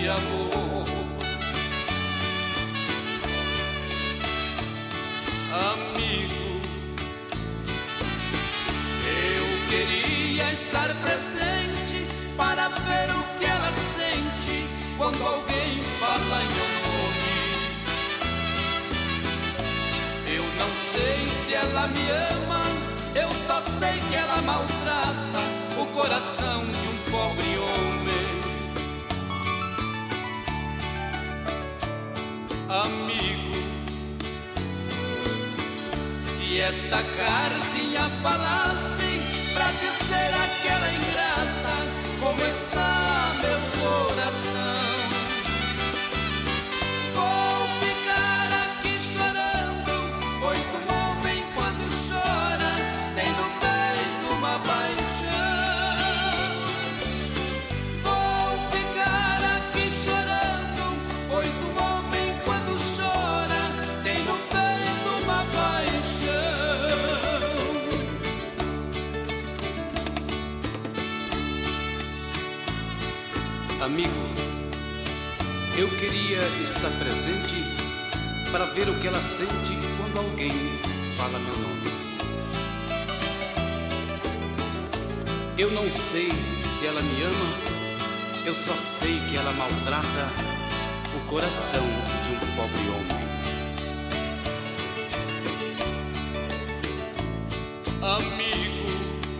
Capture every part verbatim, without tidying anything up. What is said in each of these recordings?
de amor. Amigo, eu queria estar presente para ver o que ela sente quando alguém fala em meu nome. Eu não sei se ela me ama, eu só sei que ela maltrata o coração de um pobre homem. Amigo, se esta cartinha falasse pra dizer àquela ingrata como está meu coração, vou ficar aqui chorando, pois um homem quando chora tem no peito uma paixão. Vou ficar aqui chorando, pois um homem quando chora tem no peito uma paixão. Amigo, eu queria estar presente para ver o que ela sente quando alguém fala meu nome. Eu não sei se ela me ama, eu só sei que ela maltrata o coração de um pobre homem. Amigo,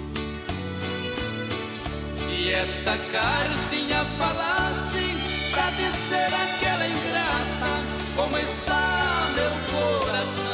se esta cartinha falasse pra dizer àquela ingrata como está meu coração,